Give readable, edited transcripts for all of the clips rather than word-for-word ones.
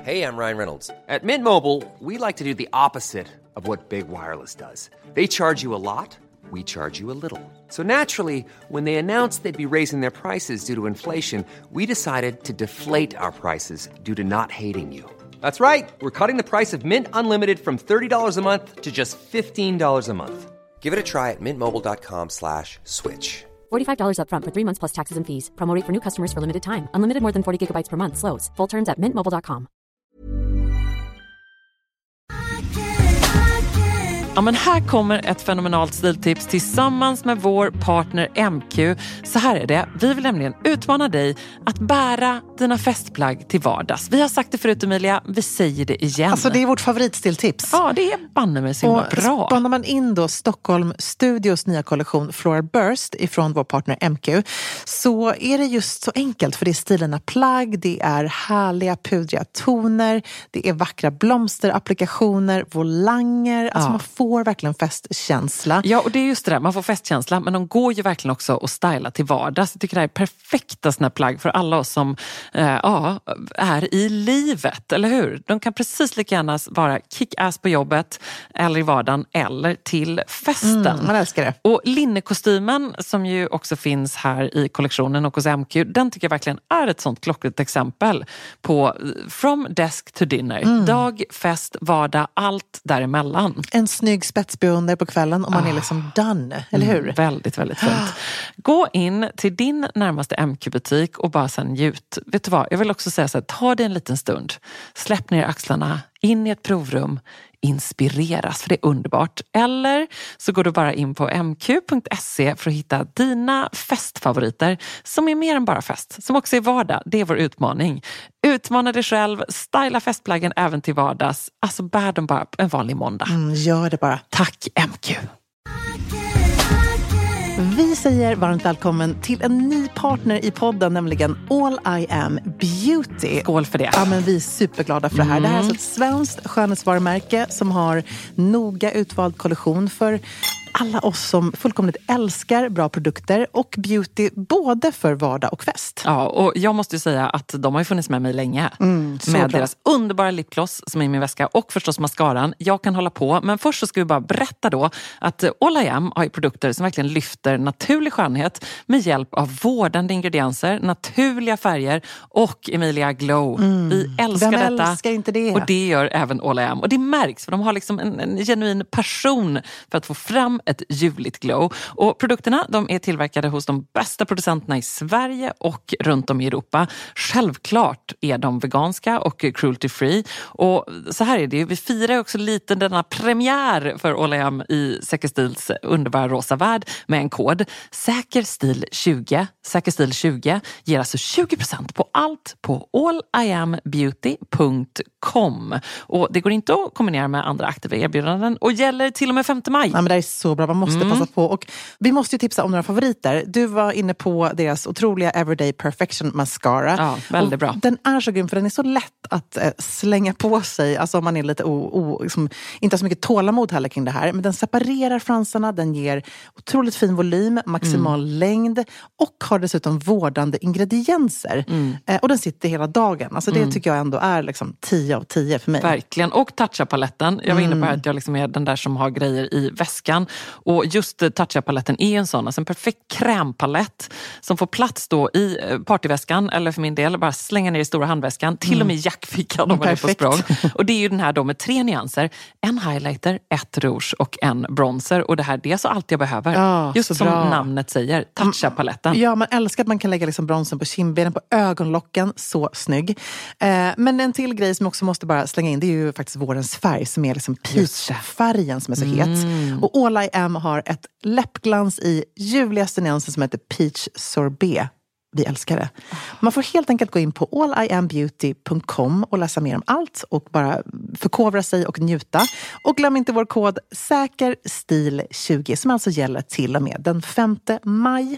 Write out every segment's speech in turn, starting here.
Hey, I'm Ryan Reynolds. At Mint Mobile, we like to do the opposite of what Big Wireless does. They charge you a lot, we charge you a little. So naturally, when they announced they'd be raising their prices due to inflation, we decided to deflate our prices due to not hating you. That's right. We're cutting the price of Mint Unlimited from $30 a month to just $15 a month. Give it a try at mintmobile.com/switch. $45 up front for 3 months plus taxes and fees. Promo rate for new customers for limited time. Unlimited more than 40 gigabytes per month. Slows full terms at mintmobile.com. Ja, men här kommer ett fenomenalt stiltips tillsammans med vår partner MQ. Så här är det. Vi vill nämligen utmana dig att bära dina festplagg till vardags. Vi har sagt det förut, Emilia. Vi säger det igen. Alltså det är vårt favoritstiltips. Ja, det är banne mig så himla bra. Spanar man in då Stockholm Studios nya kollektion Floral Burst ifrån vår partner MQ, så är det just så enkelt, för det är stilarna plagg, det är härliga pudriga toner, det är vackra blomsterapplikationer, volanger. Alltså man får verkligen festkänsla. Ja, och det är just det där. Man får festkänsla, men de går ju verkligen också att styla till vardags. Jag tycker det här är perfekta såna plagg för alla oss som är i livet, eller hur? De kan precis lika gärna vara kick-ass på jobbet eller i vardagen eller till festen. Man älskar det. Och linnekostymen som ju också finns här i kollektionen och hos MQ, den tycker jag verkligen är ett sånt klockrent exempel på from desk to dinner. Dag, fest, vardag, allt däremellan. En snygg spetsbeonder på kvällen och man är liksom done, eller hur? Väldigt, väldigt fint. Gå in till din närmaste MQ-butik och bara sen njut. Vet du vad, jag vill också säga så här, ta dig en liten stund. Släpp ner axlarna, in i ett provrum, inspireras, för det är underbart. Eller så går du bara in på mq.se för att hitta dina festfavoriter som är mer än bara fest, som också är vardag. Det är vår utmaning. Utmana dig själv, styla festplaggen även till vardags. Alltså bär dem bara en vanlig måndag. Gör det bara. Tack MQ. Vi säger varmt välkommen till en ny partner i podden, nämligen All I Am Beauty. Skål för det. Ja, men vi är superglada för det här. Det här är alltså ett svenskt skönhetsvarumärke som har noga utvald kollektion för alla oss som fullkomligt älskar bra produkter och beauty, både för vardag och fest. Ja, och jag måste ju säga att de har ju funnits med mig länge. Med deras underbara lipgloss som är i min väska och förstås mascaran. Jag kan hålla på, men först så ska vi bara berätta då att All I Am har ju produkter som verkligen lyfter naturlig skönhet med hjälp av vårdande ingredienser, naturliga färger och Emilia glow. Vi älskar Vem detta. älskar inte det? Och det gör även All I Am. Och det märks, för de har liksom en genuin passion för att få fram ett juligt glow. Och produkterna, de är tillverkade hos de bästa producenterna i Sverige och runt om i Europa. Självklart är de veganska och cruelty free. Och så här är det ju, vi firar också lite denna premiär för All I Am i Säker Stils underbara rosa värld med en kod. Säkerstil20. Säkerstil20 ger alltså 20% på allt på alliambeauty.com. Och det går inte att kombinera med andra aktiva erbjudanden och gäller till och med 5 maj. Ja, men det är så bra, man måste passa på. Och vi måste ju tipsa om några favoriter. Du var inne på deras otroliga Everyday Perfection Mascara. Ja, väldigt bra. Den är så grym, för den är så lätt att slänga på sig. Alltså om man är lite liksom, inte har så mycket tålamod heller kring det här. Men den separerar fransarna, den ger otroligt fin volym, maximal längd och har dessutom vårdande ingredienser. Och den sitter hela dagen. Alltså det tycker jag ändå är liksom 10 av 10 för mig. Verkligen. Och Touch-Up-paletten. Jag var inne på att jag liksom är den där som har grejer i väskan. Och just Touch-Up-paletten är en sån. Alltså en perfekt krämpalett som får plats då i partyväskan, eller för min del bara slänga ner i stora handväskan. Till och med i jackfickan om man är på språng. Och det är ju den här då med 3 nyanser. En highlighter, 1 rouge och en bronzer. Och det här, det är så allt jag behöver. Ja, just som namnet säger. Touch-Up-paletten. Ja, man älskar att man kan lägga liksom bronsen på kindbenen, på ögonlocken. Så snygg. Men en till grej som också måste bara slänga in, det är ju faktiskt vårens färg som är liksom peach-färgen som är så het. Och All I Am har ett läppglans i ljuvligaste nyansen som heter Peach Sorbet. Vi älskar det. Man får helt enkelt gå in på alliambeauty.com och läsa mer om allt och bara förkovra sig och njuta. Och glöm inte vår kod SÄKERSTIL20 som alltså gäller till och med den 5 maj.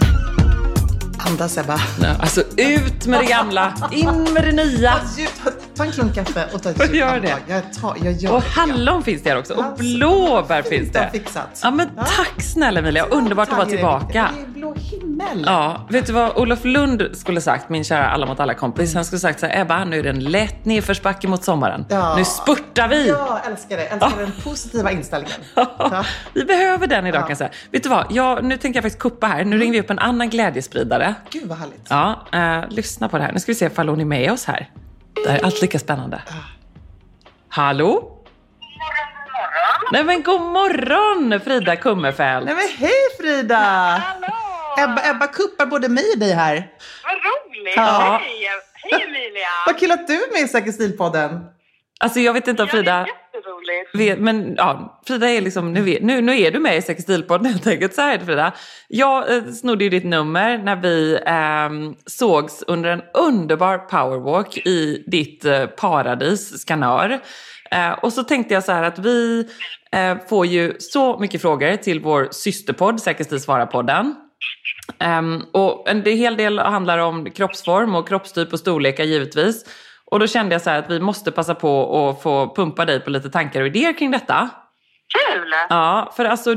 Andas, Ebba. Alltså ut med det gamla, in med det nya. Ta en klunk kaffe och ta ett Och gör det. Jag gör Och det. hallon finns det här också. Och blåbär finns det. Fixat. Ja, men tack snälla Emilia. Underbart att vara tillbaka. Det är blå himmel. Ja, vet du vad Olof Lund skulle sagt, min kära Alla mot alla kompis? Han skulle sagt så här: Ebba, nu är det en lätt nedförsbacke mot sommaren. Ja. Nu spurtar vi. Jag älskar det. Älskar den positiva inställningen. Ja. Vi behöver den idag kan jag säga. Vet du vad, nu tänker jag faktiskt kuppa här. Nu ringer vi upp en annan glädjespridare. Gud vad härligt. Ja, lyssna på det här. Nu ska vi se ifall hon är med oss här. Det här är allt lika spännande. Hallå? God morgon. Nej men god morgon Frida Kummerfält. Nej men hej Frida! Hallå! Ebba kuppar både mig och dig här. Vad roligt! Ja. Hej Emilia! Vad kul att du är med i Säker Stil-podden. Alltså jag vet inte om Frida... Ja, det är jätteroligt. Men ja, Frida är liksom, nu är du med i Säker Stil-podden helt enkelt. Så här är det Frida. Jag snodde ju ditt nummer när vi sågs under en underbar powerwalk i ditt paradis, Skanör. Och så tänkte jag så här att vi får ju så mycket frågor till vår systerpodd, Säker Stil Svara-podden. Och en hel del handlar om kroppsform och kroppstyp och storlekar givetvis. Och då kände jag så här att vi måste passa på att få pumpa dig på lite tankar och idéer kring detta. Kul! Ja, för alltså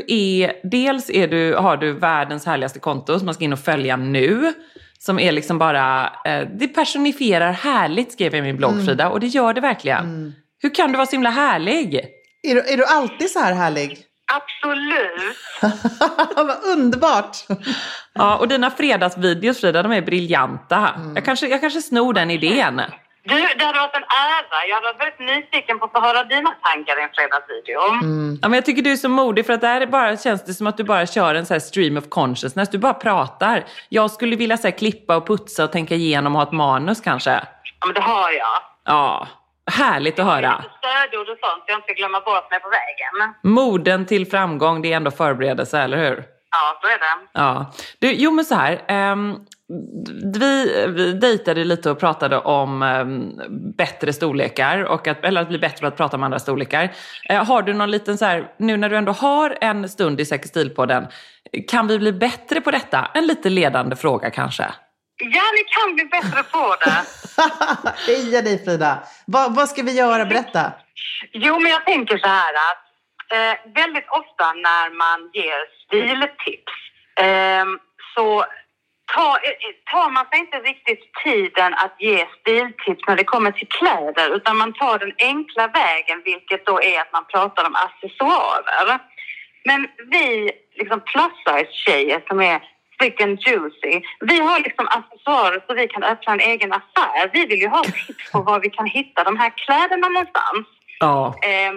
har du världens härligaste konto som man ska in och följa nu. Som är liksom bara, det personifierar härligt, skrev jag i min blogg Frida. Och det gör det verkligen. Hur kan du vara så himla härlig? Är du alltid så här härlig? Absolut. Vad underbart! Ja, och dina fredagsvideos Frida, de är briljanta. Jag kanske snor den idén. Du, det hade varit en ära. Jag hade varit väldigt nyfiken på att få höra dina tankar i en fredagsvideo. Ja, men jag tycker du är så modig för att känns det som att du bara kör en så här stream of consciousness. Du bara pratar. Jag skulle vilja så här, klippa och putsa och tänka igenom och ha ett manus kanske. Ja, men det har jag. Ja, härligt att höra. Stödord och sånt så jag inte glömma bort mig på vägen. Moden till framgång, det är ändå förberedelse, eller hur? Ja, så är det. Ja. Du, jo men så här. Vi dejtade lite och pratade om bättre storlekar och att bli bättre på att prata om andra storlekar. Har du någon liten så här, nu när du ändå har en stund i Säker Stil-podden, kan vi bli bättre på detta? En lite ledande fråga kanske. Ja, ni kan bli bättre på det. Heja dig Frida. Vad ska vi göra? Berätta. Jo, men jag tänker så här att väldigt ofta när man ger stiltips så tar man sig inte riktigt tiden att ge stiltips när det kommer till kläder, utan man tar den enkla vägen, vilket då är att man pratar om accessoarer. Men vi liksom plus-size-tjejer som är thick and juicy, vi har liksom accessoarer så vi kan öppna en egen affär. Vi vill ju ha tips på var vi kan hitta de här kläderna någonstans. Ja.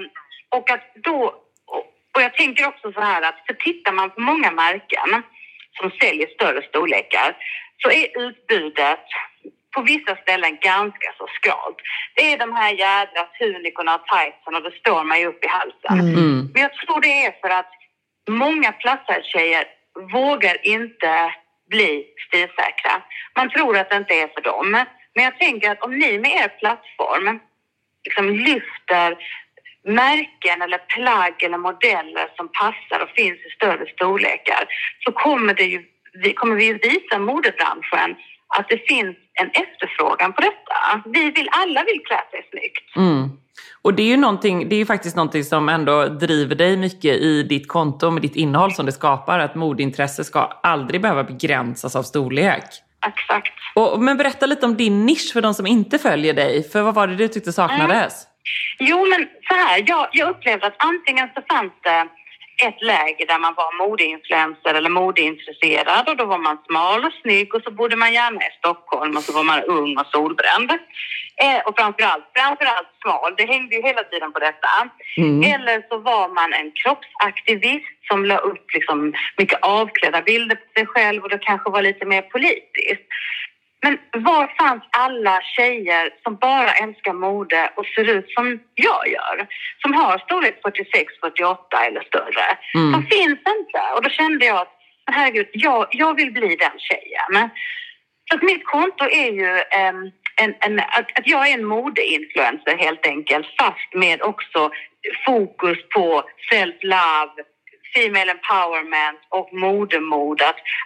Och jag tänker också så här att för tittar man på många märken som säljer större storlekar så är utbudet på vissa ställen ganska så skralt. Det är de här jädra tunikorna och tightsen och då står man ju upp i halsen. Men jag tror det är för att många plus-size-tjejer vågar inte bli stilsäkra. Man tror att det inte är för dem. Men jag tänker att om ni med er plattform liksom lyfter märken eller plagg eller modeller som passar och finns i större storlekar så kommer vi visa modebranschen att det finns en efterfrågan på detta. Alla vill klä sig snyggt. Och det är ju faktiskt någonting som ändå driver dig mycket i ditt konto med ditt innehåll som det skapar, att modintresse ska aldrig behöva begränsas av storlek. Exakt. Men berätta lite om din nisch för de som inte följer dig, för vad var det du tyckte saknades? Jo, men så här, jag upplevde att antingen så fanns det ett läge där man var modeinfluencer eller modeintresserad och då var man smal och snygg och så bodde man gärna i Stockholm och så var man ung och solbränd. Och framförallt smal, det hängde ju hela tiden på detta. Eller så var man en kroppsaktivist som la upp liksom mycket avklädda bilder på sig själv och det kanske var lite mer politiskt. Men var fanns alla tjejer som bara älskar mode och ser ut som jag gör? Som har storlek 46, 48 eller större. De finns inte. Och då kände jag att, herregud, jag vill bli den tjejen. Så att mitt konto är ju att jag är en modeinfluencer helt enkelt. Fast med också fokus på self-love, female empowerment och modemod. Att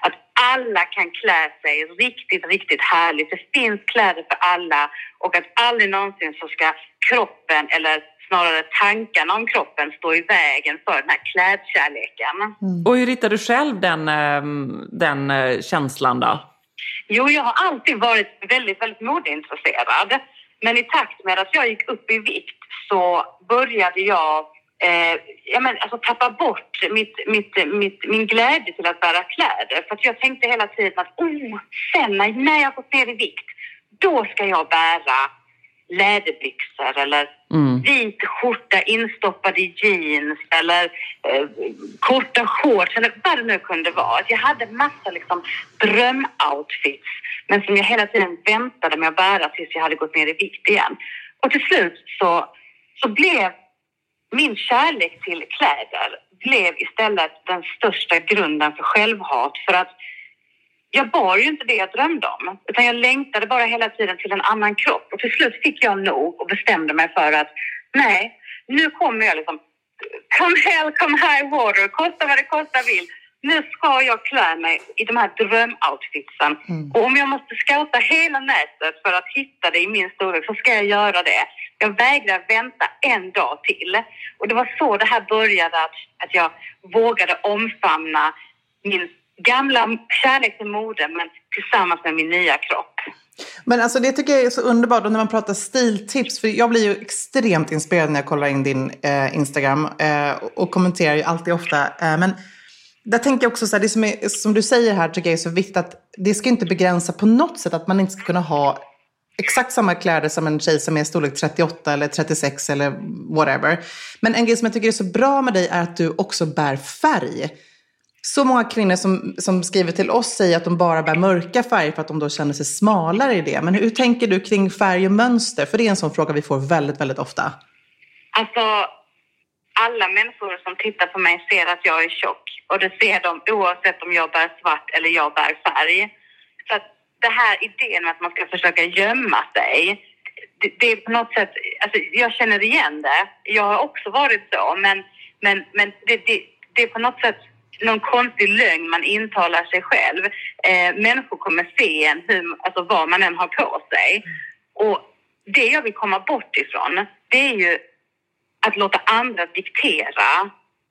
alla kan klä sig riktigt, riktigt härligt. Det finns kläder för alla och att aldrig någonsin så ska kroppen eller snarare tankarna om kroppen stå i vägen för den här klädkärleken. Och hur hittar du själv den känslan då? Jo, jag har alltid varit väldigt, väldigt modeintresserad. Men i takt med att jag gick upp i vikt så började jag tappa bort min glädje till att bära kläder. För att jag tänkte hela tiden att sen när jag gått ner i vikt, då ska jag bära läderbyxor eller vit skjorta instoppad i jeans eller korta shorts eller vad det nu kunde vara. Jag hade massa drömoutfits, men som jag hela tiden väntade med att bära tills jag hade gått ner i vikt igen. Och till slut så blev min kärlek till kläder blev istället den största grunden för självhat, för att jag bar ju inte det jag drömde om, utan jag längtade bara hela tiden till en annan kropp. Och till slut fick jag nog och bestämde mig för att nej, nu kommer jag come hell, come high water, kosta vad det kosta vill. Nu ska jag klä mig i de här drömoutfitsen. Och om jag måste scouta hela nätet för att hitta det i min storlek så ska jag göra det. Jag vägrar vänta en dag till. Och det var så det här började, att jag vågade omfamna min gamla kärlek till mode, men tillsammans med min nya kropp. Men alltså det tycker jag är så underbart, och när man pratar stiltips, för jag blir ju extremt inspirerad när jag kollar in din Instagram och kommenterar ju alltid ofta. Men där tänker jag också så här, det som du säger här tycker jag är så viktigt, att det ska inte begränsa på något sätt, att man inte ska kunna ha exakt samma kläder som en tjej som är storlek 38 eller 36 eller whatever. Men en grej som jag tycker är så bra med dig är att du också bär färg. Så många kvinnor som skriver till oss säger att de bara bär mörka färger för att de då känner sig smalare i det. Men hur tänker du kring färg och mönster? För det är en sån fråga vi får väldigt, väldigt ofta. Alltså, alla människor som tittar på mig ser att jag är tjock. Och det ser de oavsett om jag bär svart eller jag bär färg. Så att det här idén med att man ska försöka gömma sig, det är på något sätt, alltså jag känner igen det. Jag har också varit så, men det är på något sätt någon konstig lögn man intalar sig själv. Människor kommer se en vad man än har på sig. Och det jag vill komma bort ifrån, det är ju att låta andra diktera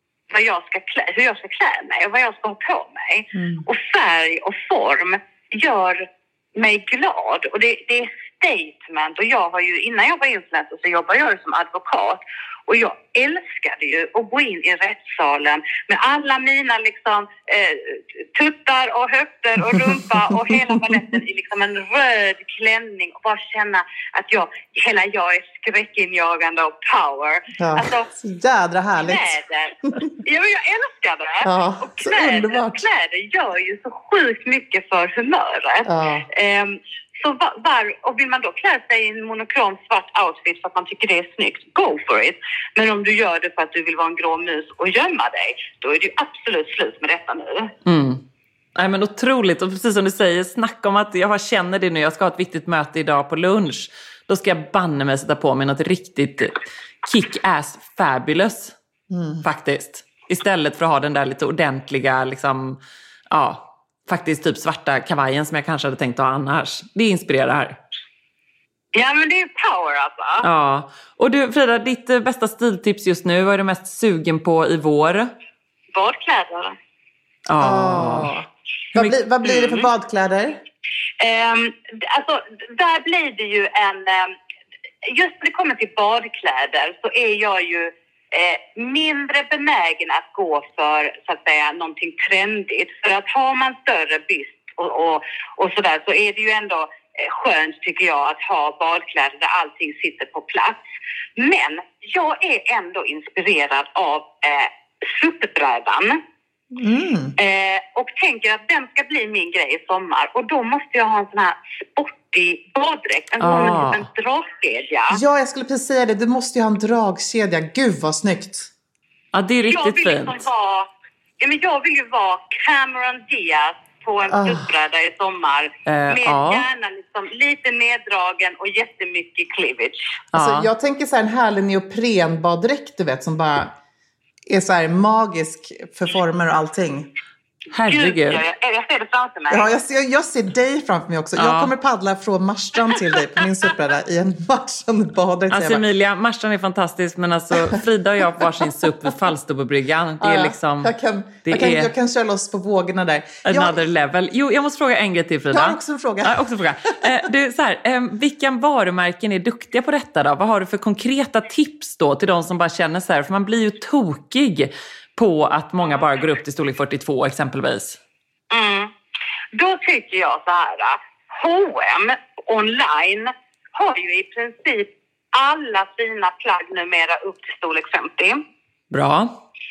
hur jag ska klä mig och vad jag ska ha på mig. Och färg och form gör mig glad. Och det är statement. Och jag har ju, innan jag var influencer så jobbade jag som advokat. Och jag älskade ju att gå in i rättssalen med alla mina tuttar och höfter och rumpa och hela baletten i en röd klänning och bara känna att jag är skräckinjagande och power. Ja, alltså, så jädra härligt. Kläder. Jag älskar det. Ja, och kläder gör ju så sjukt mycket för humöret. Ja. Och vill man då klä sig i en monokrom svart outfit för att man tycker det är snyggt, go for it. Men om du gör det för att du vill vara en grå mus och gömma dig, då är det ju absolut slut med detta nu. Nej, men otroligt. Och precis som du säger, snacka om att jag känner det nu. Jag ska ha ett viktigt möte idag på lunch. Då ska jag banne mig sätta på mig något riktigt kick-ass fabulous. Faktiskt. Istället för att ha den där lite ordentliga, faktiskt typ svarta kavajen som jag kanske hade tänkt att ha annars. Det inspirerar. Ja, men det är power alltså. Ja. Och du, Frida, ditt bästa stiltips just nu, vad är du mest sugen på i vår? Badkläder. Ja. Vad blir det för badkläder? Alltså, där blir det ju just när det kommer till badkläder så är jag ju mindre benägen att gå för, så att säga, någonting trendigt. För att har man större byst och sådär, så är det ju ändå skönt, tycker jag, att ha badkläder där allting sitter på plats. Men jag är ändå inspirerad av SUP-brädan. Och tänker att den ska bli min grej i sommar. Och då måste jag ha en sån här sportig baddräkt. En dragkedja. Ja, jag skulle precis säga det. Du måste ju ha en dragkedja. Gud vad snyggt. Ja, det är riktigt fint. Jag vill ju vara Cameron Diaz på en SUP-bräda i sommar. Med gärna lite neddragen och jättemycket cleavage. Alltså, jag tänker så här, en härlig neoprenbaddräkt, du vet, som bara är så här magisk för former och allting. Herregud. Gud, jag ser det framför mig. Ja, jag ser dig framför mig också. Ja. Jag kommer paddla från Marstrand till dig på min SUP-bräda i en matchande baddräkt. Alltså Emilia, Marstrand är fantastisk, men alltså Frida och jag på varsin SUP vid Falsterbobryggan. Det är liksom... Jag kan köra loss på vågorna där. Another level. Jo, jag måste fråga en grej till, Frida. Jag har också en fråga. Ja, också en fråga. Du, så här, vilka varumärken är duktiga på detta då? Vad har du för konkreta tips då till de som bara känner så här? För man blir ju tokig på att många bara går upp till storlek 42 exempelvis. Då tycker jag så här. H&M online har ju i princip alla sina plagg numera upp till storlek 50. Bra.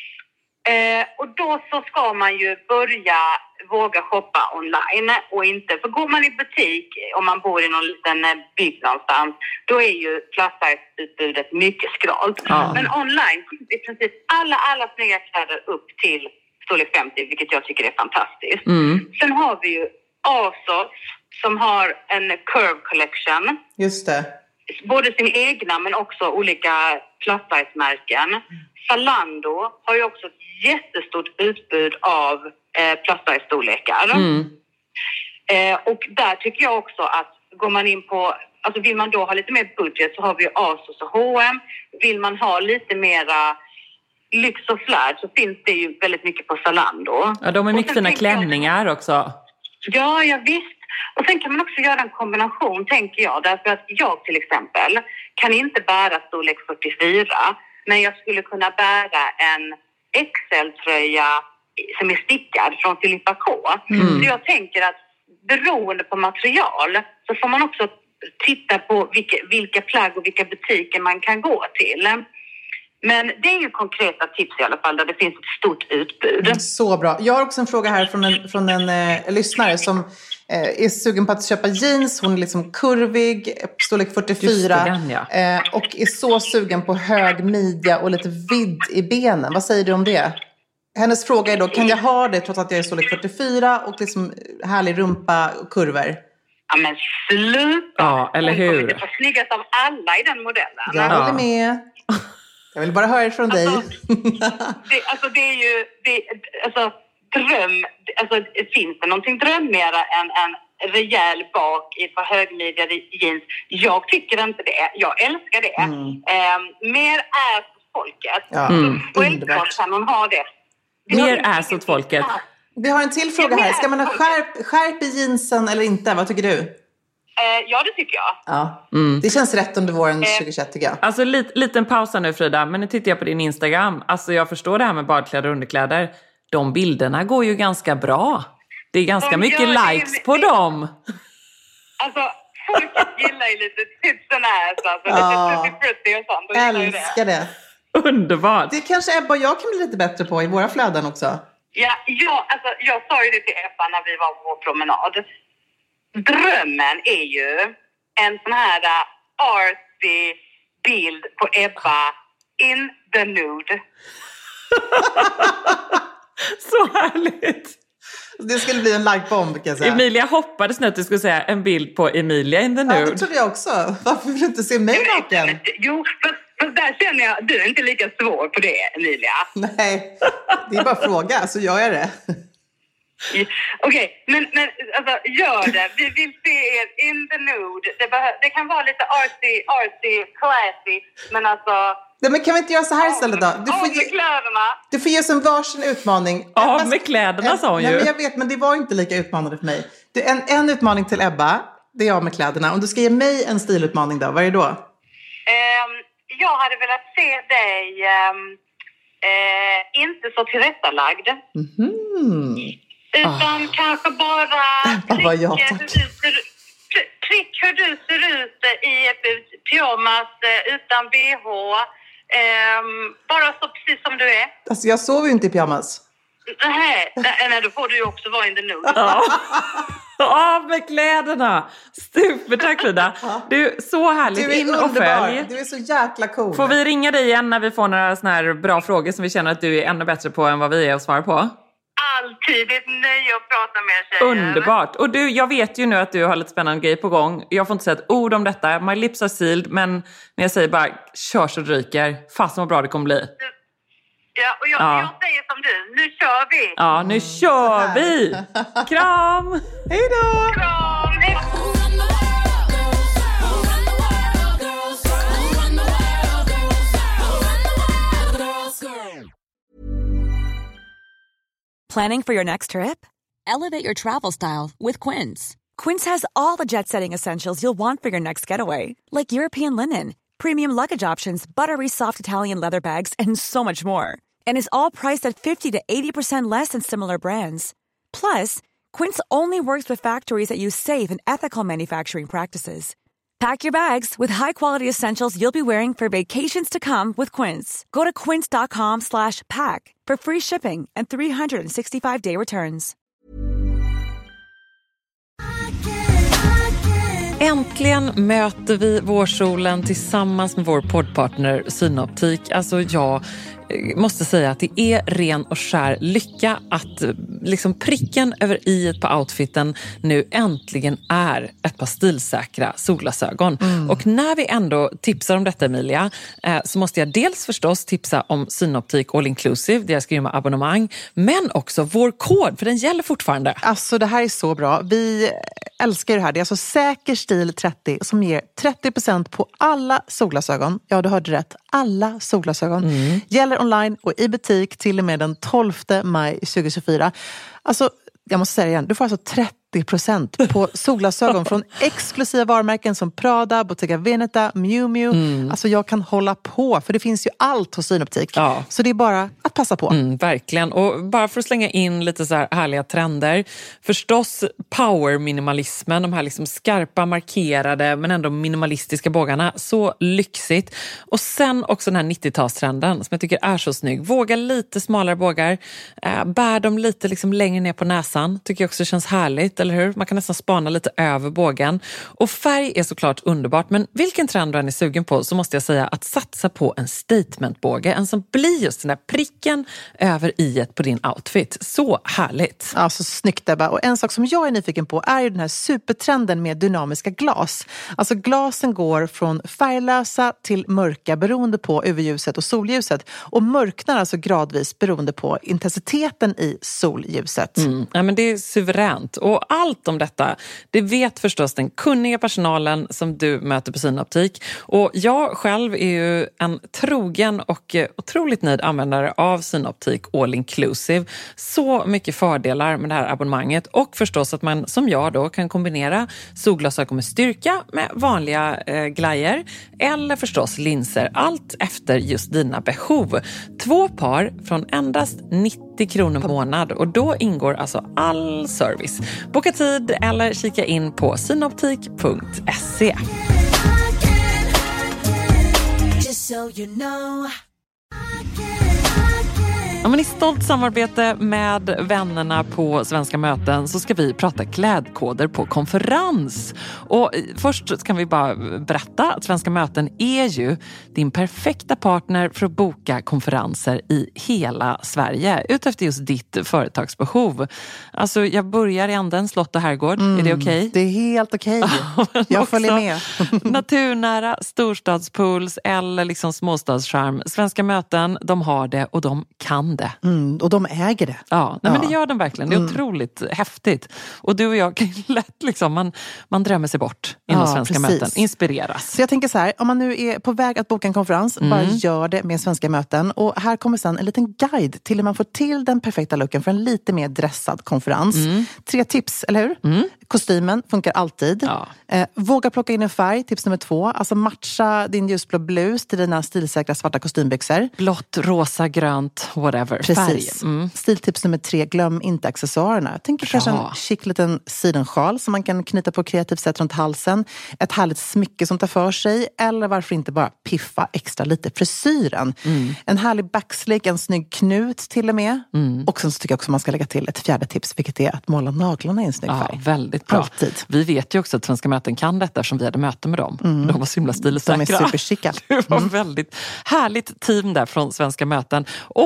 Och då så ska man ju börja våga shoppa online och inte, för går man i butik om man bor i någon liten bygg någonstans, då är ju plastutbudet mycket skralt. Men online finns i princip alla snygga kläder upp till storlek 50, vilket jag tycker är fantastiskt. Sen har vi ju ASOS som har en Curve Collection. Just det. Både sin egna men också olika plus-size-märken. Zalando har ju också ett jättestort utbud av plus-size-storlekar. Och där tycker jag också att går man in på, alltså vill man då ha lite mer budget så har vi ASOS och H&M. Vill man ha lite mera lyx och flärd så finns det ju väldigt mycket på Zalando. Ja, de är mycket fina klänningar också. Ja, visst. Och sen kan man också göra en kombination, tänker jag. Därför att jag till exempel kan inte bära storlek 44. Men jag skulle kunna bära en XL-tröja som är stickad från Filippa K. Så jag tänker att beroende på material så får man också titta på vilka plagg och vilka butiker man kan gå till. Men det är ju konkreta tips i alla fall där det finns ett stort utbud. Så bra. Jag har också en fråga här från en lyssnare som är sugen på att köpa jeans. Hon är liksom kurvig, storlek 44 och är så sugen på hög midja och lite vidd i benen. Vad säger du om det? Hennes fråga är då, kan jag ha det trots att jag är storlek 44 och liksom härlig rumpa och kurvor? Ja, men sluta! Ja, eller hur? Det får snyggas av alla i den modellen. Jag håller med. Jag vill bara höra det från dig. Det är ju... dröm... Alltså, finns det någonting drömmigare än en rejäl bak i för högmidjade jeans? Jag tycker inte det. Jag älskar det. Mer ass åt folket. Ja, självklart kan man ha det. Mer ass åt folket. Vi har en till fråga här. Ska man ha skärp i jeansen eller inte? Vad tycker du? Ja, det tycker jag. Ja. Det känns rätt under våren 2021 tycker jag. Alltså liten paus nu, Frida. Men nu tittar jag på din Instagram. Alltså jag förstår det här med badkläder och underkläder. De bilderna går ju ganska bra. Det är ganska mycket likes på dem. Alltså, folket gillar ju lite tips and ass. Alltså, lite pretty och sånt. Älskar det. Underbart. Det kanske Ebba och jag kan bli lite bättre på i våra flöden också. Ja, jag sa ju det till Ebba när vi var på vår promenad. Drömmen är ju en sån här artsy bild på Ebba in the nude. Så härligt. Det skulle bli en like-bomb kan jag säga. Emilia hoppades nu att du skulle säga en bild på Emilia in the nude. Ja, det trodde jag också. Varför vill du inte se mig naken? Jo, för där känner jag du är inte lika svår på det, Emilia. Nej, det är bara fråga så gör jag det. Okej, men alltså, gör det. Vi vill se er in the nude. Det kan vara lite artsy, classy, men alltså... Nej, men kan vi inte göra så här istället då? Du får ge oss en varsin utmaning. Ja, med kläderna sa hon ju. Nej, men jag vet, men det var inte lika utmanande för mig. En utmaning till Ebba, det är jag med kläderna. Om du ska ge mig en stilutmaning då, vad är det då? Jag hade velat se dig inte så tillrättalagd. Utan kanske bara prick hur du ser ut i pyjamas utan bh. Bara så precis som du är. Alltså jag sover ju inte i pyjamas. Nej, då får du ju också vara in the nude. Av med kläderna. Supertack Frida. Du, så härligt. Du är in och underbar. följ. Du är så jäkla cool. Får vi ringa dig igen när vi får några såna här bra frågor som vi känner att du är ännu bättre på än vad vi är att svara på? Alltid ett nöje att prata med tjejer. Underbart. Och du, jag vet ju nu att du har lite spännande grejer på gång. Jag får inte säga ett ord om detta. My lips are sealed. Men när jag säger bara kör så ryker. Fast vad bra det kommer bli. Ja, och jag säger som du. Nu kör vi! Ja, nu kör vi! Kram! Hej då! Kram! Hej. Planning for your next trip? Elevate your travel style with Quince. Quince has all the jet-setting essentials you'll want for your next getaway, like European linen, premium luggage options, buttery soft Italian leather bags, and so much more. And is all priced at 50 to 80% less than similar brands. Plus, Quince only works with factories that use safe and ethical manufacturing practices. Pack your bags with high-quality essentials you'll be wearing for vacations to come with Quince. Go to quince.com/pack for free shipping and 365-day returns. Äntligen möter vi vårsolen tillsammans med vår poddpartner Synoptik. Alltså jag måste säga att det är ren och skär lycka att liksom pricken över i på outfiten nu äntligen är ett par stilsäkra solglasögon. Och när vi ändå tipsar om detta, Emilia, så måste jag dels förstås tipsa om Synoptik All Inclusive, deras grymma abonnemang, men också vår kod, för den gäller fortfarande. Alltså det här är så bra. Vi älskar det här. Det är alltså Säker stil 30 som ger 30% på alla solglasögon. Ja, du hörde rätt. Alla solglasögon. Gäller online och i butik till och med den 12 maj 2024. Alltså, jag måste säga det igen. Du får alltså 30% på solglasögon från exklusiva varumärken som Prada, Bottega Veneta, Miu Miu. Alltså jag kan hålla på, för det finns ju allt hos Synoptik. Ja. Så det är bara att passa på. Verkligen. Och bara för att slänga in lite så här härliga trender. Förstås power-minimalismen, de här liksom skarpa, markerade men ändå minimalistiska bågarna. Så lyxigt. Och sen också den här 90-talstrenden som jag tycker är så snygg. Våga lite smalare bågar. Bär dem lite liksom längre ner på näsan. Tycker jag också känns härligt. Eller hur? Man kan nästan spana lite över bågen. Och färg är såklart underbart, men vilken trend du än är sugen på så måste jag säga att satsa på en statementbåge. En som blir just den där pricken över i-et på din outfit. Så härligt. Ja, så snyggt Ebba. Och en sak som jag är nyfiken på är ju den här supertrenden med dynamiska glas. Alltså glasen går från färglösa till mörka beroende på UV-ljuset och solljuset. Och mörknar alltså gradvis beroende på intensiteten i solljuset. Ja, men det är suveränt. Och allt om detta, det vet förstås den kunniga personalen som du möter på Synoptik. Och jag själv är ju en trogen och otroligt nöjd användare av Synoptik All Inclusive. Så mycket fördelar med det här abonnemanget. Och förstås att man som jag då kan kombinera solglasögon med styrka med vanliga glajer. Eller förstås linser. Allt efter just dina behov. 2 par från endast 90 kronor per månad. Och då ingår alltså all service. Boka tid eller kika in på synoptik.se. Ja, men i stolt samarbete med vännerna på Svenska möten så ska vi prata klädkoder på konferens. Och först kan vi bara berätta att Svenska möten är ju din perfekta partner för att boka konferenser i hela Sverige utefter just ditt företagsbehov. Alltså jag börjar i änden slott och herrgård. Är det okej? Det är helt okej. Jag följer med. Naturnära storstadspools eller liksom småstadscharm. Svenska möten, de har det och de kan det. Och de äger det. Ja, nej, men det gör de verkligen. Det är otroligt häftigt. Och du och jag kan lätt liksom, man drömmer sig bort inom Svenska möten. Inspireras. Så jag tänker så här, om man nu är på väg att boka en konferens, bara gör det med Svenska möten. Och här kommer sedan en liten guide till hur man får till den perfekta looken för en lite mer dressad konferens. 3 tips, eller hur? Kostymen funkar alltid. Ja. Våga plocka in en färg, tips nummer 2. Alltså matcha din ljusblå blus till dina stilsäkra svarta kostymbyxor. Blått, rosa, grönt, whatever. Precis. Färg. Stiltips nummer 3, glöm inte accessoarerna. Jag tänker kanske en chic liten sidensjal som man kan knyta på kreativt sätt runt halsen. Ett härligt smycke som tar för sig. Eller varför inte bara piffa extra lite frisyren. En härlig backslick, en snygg knut till och med. Och sen så tycker jag också man ska lägga till ett 4:e tips, vilket är att måla naglarna i en snygg färg. Ja, väldigt bra. Alltid. Vi vet ju också att Svenska möten kan detta eftersom vi hade möte med dem. De var så himla stilsäkra. De är superchicka. Det var väldigt härligt team där från Svenska möten. Och jag måste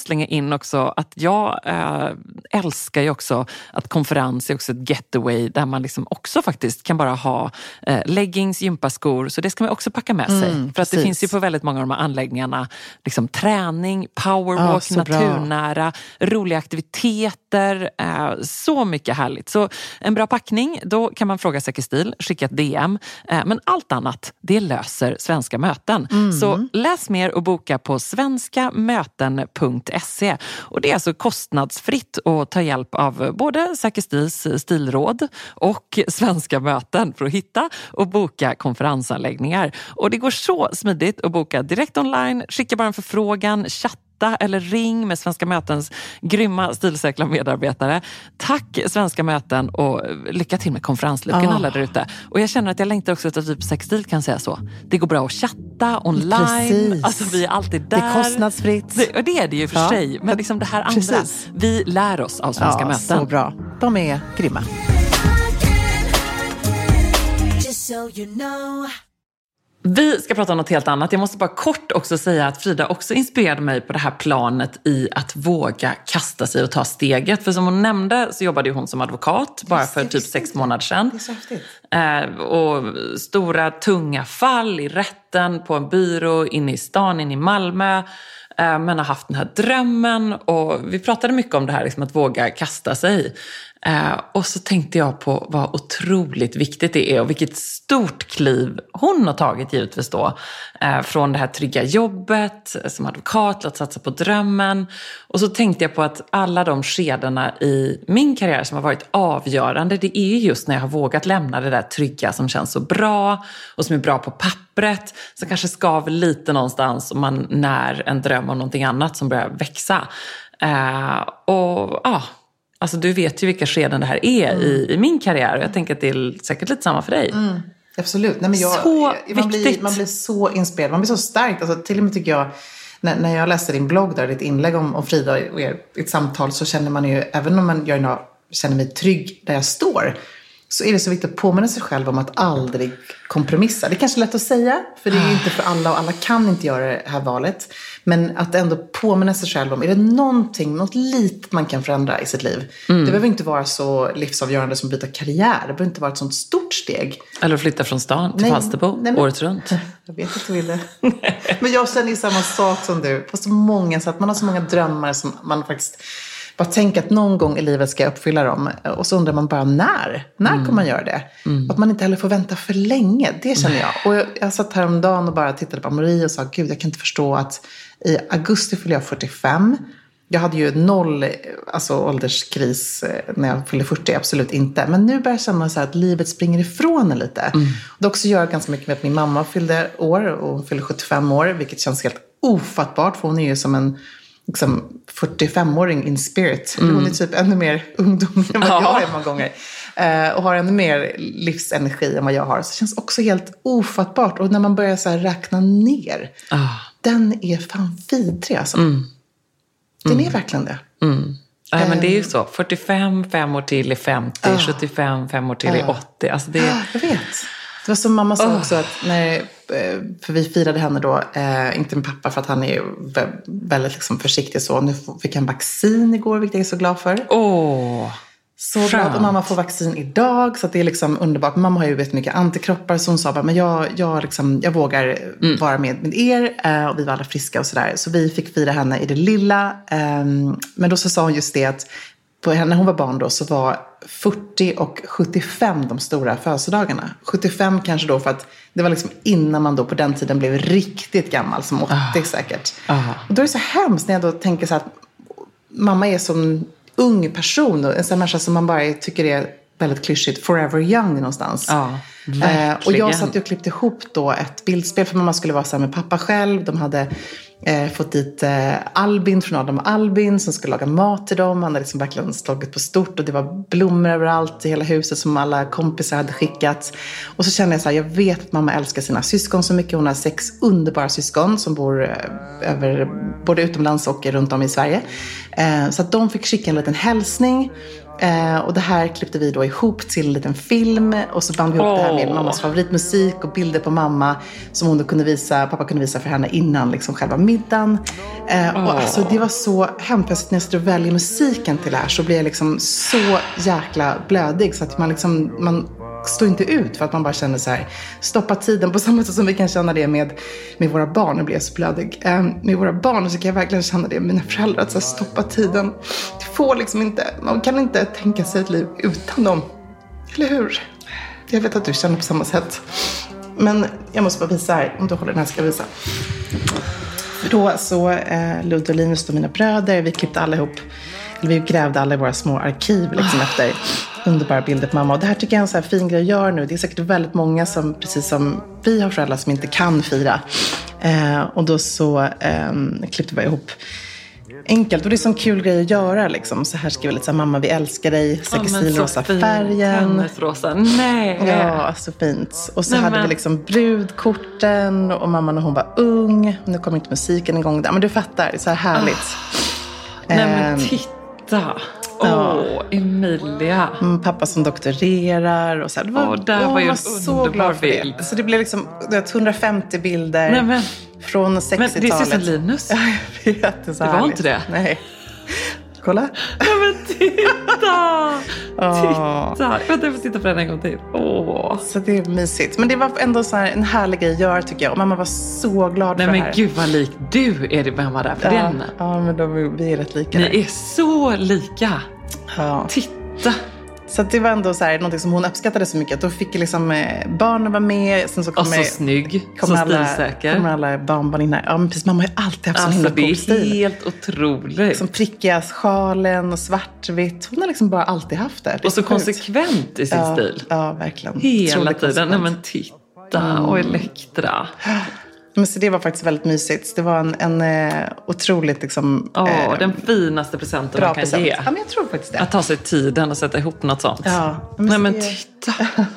slänga in också att jag älskar ju också att konferens är också ett getaway där man liksom också faktiskt kan bara ha leggings, gympaskor, så det ska man också packa med sig. För att det finns ju på väldigt många av de här anläggningarna liksom träning, powerwalk, naturnära, roliga aktiviteter, så mycket härligt. Så en bra packning, då kan man fråga Säker Stil, skicka ett DM. Men allt annat, det löser Svenska Möten. Så läs mer och boka på svenskamöten.se. Och det är alltså kostnadsfritt att ta hjälp av både Säker Stils stilråd och Svenska Möten för att hitta och boka konferensanläggningar. Och det går så smidigt att boka direkt online, skicka bara en förfrågan, chatta eller ring med Svenska Mötens grymma stilsäkra medarbetare. Tack Svenska Möten och lycka till med konferenslucken alla där ute. Och jag känner att jag längtar också att typ Säker Stil kan säga så. Det går bra att chatta online. Precis. Alltså vi är alltid där. Det är kostnadsfritt. Det är det ju för sig. Men liksom det här andra. Vi lär oss av Svenska Möten. Så bra. De är grymma. Vi ska prata om något helt annat. Jag måste bara kort också säga att Frida också inspirerade mig på det här planet i att våga kasta sig och ta steget. För som hon nämnde så jobbade hon som advokat bara för typ 6 månader sedan. Det är så häftigt. Och stora tunga fall i rätten på en byrå inne i stan, inne i Malmö. Men har haft den här drömmen och vi pratade mycket om det här liksom, att våga kasta sig. Och så tänkte jag på vad otroligt viktigt det är och vilket stort kliv hon har tagit givetvis då. Från det här trygga jobbet som advokat att satsa på drömmen. Och så tänkte jag på att alla de skedena i min karriär som har varit avgörande, det är just när jag har vågat lämna det där trygga som känns så bra och som är bra på pappret, som kanske skaver lite någonstans om man när en dröm om någonting annat som börjar växa. Alltså du vet ju vilka skeden det här är i min karriär. Och jag tänker att det är säkert lite samma för dig. Absolut. Nej, men man blir så inspirerad. Man blir så stark. Alltså, till och med tycker jag, när jag läste din blogg där, ditt inlägg om Frida och ett samtal, så känner man ju, även om jag känner mig trygg där jag står, så är det så viktigt att påminna sig själv om att aldrig kompromissa. Det är kanske lätt att säga, för det är ju inte för alla och alla kan inte göra det här valet. Men att ändå påminna sig själv om, är det något litet man kan förändra i sitt liv? Det behöver inte vara så livsavgörande som att byta karriär. Det behöver inte vara ett sånt stort steg. Eller flytta från stan till Falsterbo året runt. Jag vet inte hur det men jag känner ju samma sak som du. På så många sätt. Man har så många drömmar som man faktiskt bara tänker att någon gång i livet ska jag uppfylla dem. Och så undrar man bara när kommer man göra det? Att man inte heller får vänta för länge, det känner jag. Och jag satt häromdagen och bara tittade på Marie och sa, gud, jag kan inte förstå att i augusti fyllde jag 45. Jag hade ju 0 ålderskris när jag fyllde 40, absolut inte. Men nu börjar jag känna så här att livet springer ifrån en lite. Det också gör ganska mycket med att min mamma fyllde år och fyllde 75 år, vilket känns helt ofattbart, för hon är ju som en 45-åring in spirit. Hon är typ ännu mer ungdom än vad jag är många gånger. Och har ännu mer livsenergi än vad jag har. Så det känns också helt ofattbart. Och när man börjar så här räkna ner, den är fan vidrig alltså. Den är verkligen det. Nej, men det är ju så. 45, 5 år till är 50, 75, 5 år till är 80. Alltså det... Jag vet. Det var som mamma sa också, att för vi firade henne då, inte med pappa för att han är väldigt liksom försiktig så. Nu fick han vaccin igår, vilket jag är så glad för. Så glad. Och mamma får vaccin idag, så att det är liksom underbart. Mamma har ju vet mycket antikroppar, så hon sa bara, men jag vågar vara med er, och vi var alla friska och sådär. Så vi fick fira henne i det lilla. Men då så sa hon just det att när hon var barn då så var 40 och 75 de stora födelsedagarna. 75 kanske då för att det var liksom innan man då på den tiden blev riktigt gammal, som 80 säkert. Och då är det så hemskt när jag då tänker så att mamma är som ung person och en sån människa som man bara tycker är väldigt klyschigt, forever young någonstans. Och jag satt och klippte ihop då ett bildspel, för mamma skulle vara så här med pappa själv. De hade fått dit Albin från Adam och Albin som skulle laga mat till dem. Han hade liksom verkligen slagit på stort och det var blommor överallt i hela huset som alla kompisar hade skickat. Och så kände jag så här, jag vet att mamma älskar sina syskon så mycket. Hon har 6 underbara syskon som bor både utomlands och runt om i Sverige. Så att de fick skicka en liten hälsning. Och det här klippte vi då ihop till en liten film. Och så band vi ihop det här med mammas favoritmusik och bilder på mamma som hon då pappa kunde visa för henne innan liksom själva middagen. Och alltså, det var så hemskt när jag stod och väljer musiken till det här, så blir jag liksom så jäkla blödig så att man står inte ut, för att man bara känner så här, stoppa tiden på samma sätt som vi kan känna det med våra barn. Nu blir jag så blödig. Med våra barn så kan jag verkligen känna det med mina föräldrar, att så här, stoppa tiden. Det får liksom inte, man kan inte tänka sig ett liv utan dem. Eller hur? Jag vet att du känner på samma sätt. Men jag måste bara visa här, om du håller den här ska jag visa. För då så, Lud och Linus och mina bröder, vi klippte alla ihop, eller vi grävde alla i våra små arkiv liksom efter underbara bilder på mamma. Och det här tycker jag är en så här fin grej att göra nu. Det är säkert väldigt många som, precis som vi har föräldrar som inte kan fira. Och då så klippte vi ihop enkelt. Och det är en kul grej att göra liksom. Så här skriver jag lite så här, mamma vi älskar dig. Säkersilrosa färgen. Tennisrosa, nej. Ja, så fint. Och så hade vi liksom brudkorten. Och mamma när hon var ung. Nu kommer inte musiken igång där. Men du fattar, det är så här härligt. Nej men titta. Emilia. Pappa som doktorerar och så här. Det var, där var ju en så glad för bild. Det. Så det blev liksom 150 bilder från 60-talet. Men det ser ut som Linus. Jag vet, det var inte det? Nej. Kolla. Nej men titta. Titta. Jag får titta på den en gång till. Så det är mysigt. Men det var ändå så här en härlig grej att göra tycker jag. Och mamma var så glad för det här. Nej men gud vad lik du är det mamma där för den. Ja men vi är rätt lika. Ni är så lika. Ja. Titta. Så det var ändå så här, någonting som hon uppskattade så mycket. Då fick liksom barnen vara med. Sen så kommer, och så snygg, så stilsäker. Kommer alla barnbarn in här. Ja men precis, mamma har ju alltid haft sån himla cool stil. Det är helt otroligt. Som prickiga sjalen och svartvitt. Hon har liksom bara alltid haft det. Och så konsekvent i sin stil. Ja, verkligen. Hela tiden. Nej men titta. Och Elektra. Men så det var faktiskt väldigt mysigt. Det var en otroligt liksom... den finaste presenten man kan ge. Ja, men jag tror faktiskt det. Att ta sig tiden och sätta ihop något sånt. Ja. Nej men titta.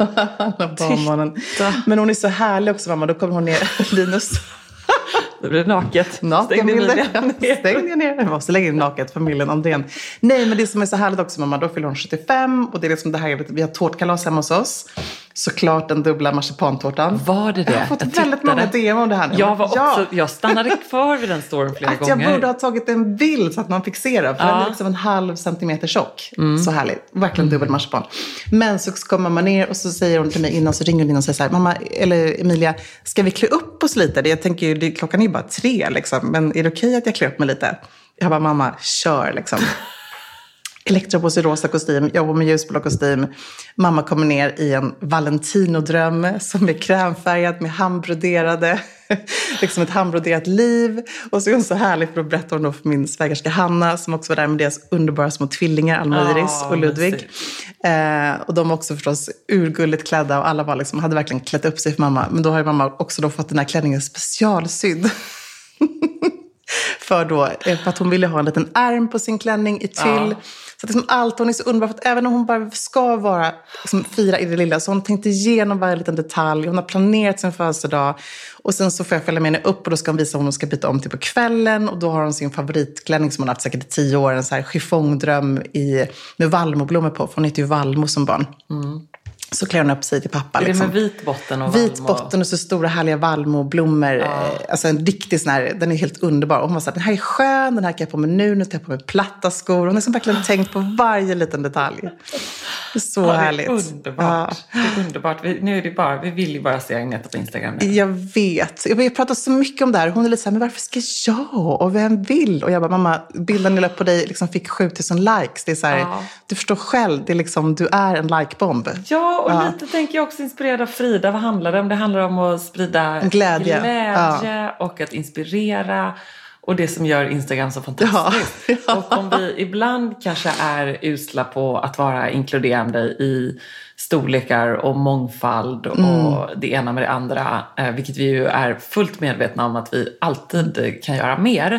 Titta. Men hon är så härlig också, mamma. Då kommer hon ner, Linus. Det blir naket. Nakenbilder. Stängde jag ner. Jag måste lägga in naket familjen Andrén. Nej, men det som är så härligt också, mamma, då fyller hon 75. Och det är liksom det här, vi har tårtkalas hemma hos oss. Såklart den dubbla marsipantårtan. Var det det? Jag har fått väldigt många DM om det här. Jag stannade kvar vid den storyn flera gånger. Jag borde ha tagit en bild så att man fick se det. För den är liksom 1/2 centimeter tjock. Så härligt. Verkligen dubbel marsipan. Men så kommer man ner och så säger hon till mig innan, så ringer hon in och säger så här: mamma, eller Emilia, ska vi klä upp oss lite? Jag tänker ju, klockan är bara 3 liksom. Men är det okej att jag klär upp mig lite? Jag bara, mamma, kör liksom. Elektra på sig rosa kostym, jag på med ljusblå kostym. Mamma kommer ner i en Valentino-dröm som är krämfärgad med handbroderade, liksom ett handbroderat liv. Och så är hon så härlig, för att berätta om för min svägerska Hanna som också var där med deras underbara små tvillingar, Alma Iris och Ludvig. Och de var också förstås urgulligt klädda och alla var liksom, hade verkligen klätt upp sig för mamma. Men då har ju mamma också då fått den här klänningen specialsydd. För att hon ville ha en liten ärm på sin klänning i tyll. Så att liksom allt, hon är så underbar, för att även om hon bara ska vara liksom, fira i det lilla, så hon tänkte igenom varje liten detalj. Hon har planerat sin födelsedag. Och sen så får jag följa med henne upp och då ska hon visa vad hon ska byta om till på kvällen. Och då har hon sin favoritklänning som hon har haft säkert i 10 år. En så här chiffongdröm med vallmoblommor på. För hon heter ju Valmo som barn. Så klär hon upp sig till pappa. Är det liksom. med vit botten och vit botten och så stora härliga vallmoblommor. Alltså en riktig sån här, den är helt underbar. Och hon var så här, den här är skön, den här kan jag på mig nu tar jag på mig platta skor. Hon har liksom verkligen tänkt på varje liten detalj. Det är så härligt. Det är underbart. Det är underbart. Nu är det bara, vi vill ju bara se Agneta på Instagram nu. Jag vet. Jag pratar så mycket om det här. Hon är lite så här, men varför ska jag? Och vem vill? Och jag bara, mamma, bilden jag la på dig liksom fick 7000 likes. Det är så här, du förstår själv, det är liksom, du är en likebomb. Ja, och lite tänker jag också inspirerad av Frida. Vad handlar det om? Det handlar om att sprida glädje och att inspirera. Och det som gör Instagram så fantastiskt. Ja. Och om vi ibland kanske är usla på att vara inkluderande i storlekar och mångfald och det ena med det andra, vilket vi ju är fullt medvetna om att vi alltid kan göra mer,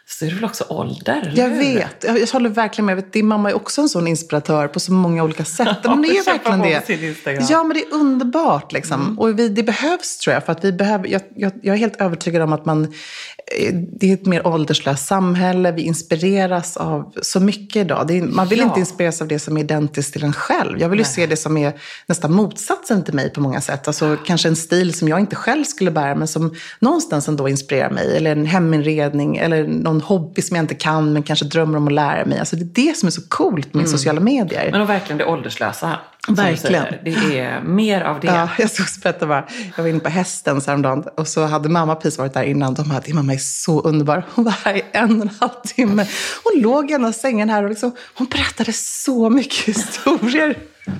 Så är det väl också ålder? Eller jag vet. Jag håller verkligen med. Din mamma är också en sån inspiratör på så många olika sätt. Men det är verkligen det. Ja, men det är underbart liksom. Och det behövs, tror jag. För att vi behöver, jag är helt övertygad om att det är ett mer ålderslöst samhälle. Vi inspireras av så mycket idag. Man vill inte inspireras av det som är identiskt till en själv. Jag vill ju se det som är nästan motsatsen till mig på många sätt. Alltså kanske en stil som jag inte själv skulle bära, men som någonstans ändå inspirerar mig. Eller en heminredning, eller någon hobby som jag inte kan, men kanske drömmer om att lära mig. Alltså det är det som är så coolt med sociala medier. Men verkligen det ålderslösa. Verkligen. Det är mer av det. Ja, jag såg sprätta bara. Jag var inne på hästen häromdagen och så hade mamma precis varit där innan. De hade, din mamma är så underbar. Hon var här i 1,5 timme. Hon låg i ena sängen här och liksom, hon berättade så mycket historier.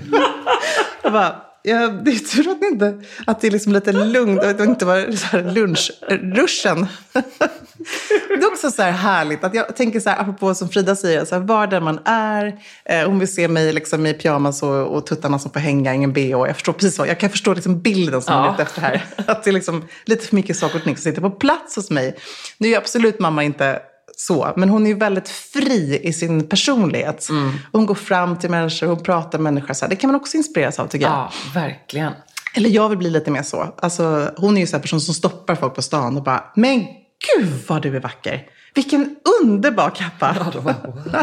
Jag bara, ja, det är tur att det är liksom lite lugnt och att det inte var så här lunchruschen. Det är också så här härligt att jag tänker så här, apropå som Frida säger, så här, var där man är. Hon vill se mig liksom i pyjamas och tuttarna som får hänga, ingen BH. Jag kan förstå liksom bilden som är ute efter här. Att det är liksom lite för mycket saker och ting som sitter på plats hos mig. Nu är absolut mamma inte så, men hon är ju väldigt fri i sin personlighet. Hon går fram till människor, hon pratar med människor så här. Det kan man också inspireras av, tycker jag. Ja, verkligen. Eller jag vill bli lite mer så. Alltså, hon är ju så här person som stoppar folk på stan och bara, men gud vad du är vacker. Vilken underbar kappa. Ja, wow.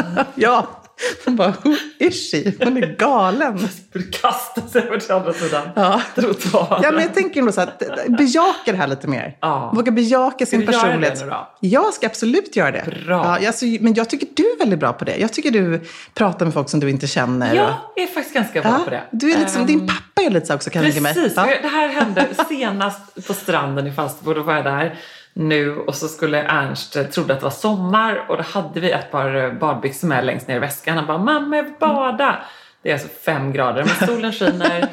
Ja, hon bara, who is she? Hon är galen. Du kastar sig över till andra sidan. Ja. Ja, men jag tänker ändå så att bejaka det här lite mer. Ja. Våga bejaka sin personlighet. Göra det nu då? Jag ska absolut göra det. Bra. Ja, alltså, men jag tycker du är väldigt bra på det. Jag tycker du pratar med folk som du inte känner. Jag är faktiskt ganska bra på det. Du är lite som, din pappa är lite så också, kan jag tänka mig. Precis, Ja. det här hände senast på stranden i Falsterbo. Då var jag där nu och så skulle Ernst, trodde att det var sommar och då hade vi ett par badbyxor med längst ner i väskan. Han bara, mamma, jag vill bada. Det är alltså 5 grader, men solen skiner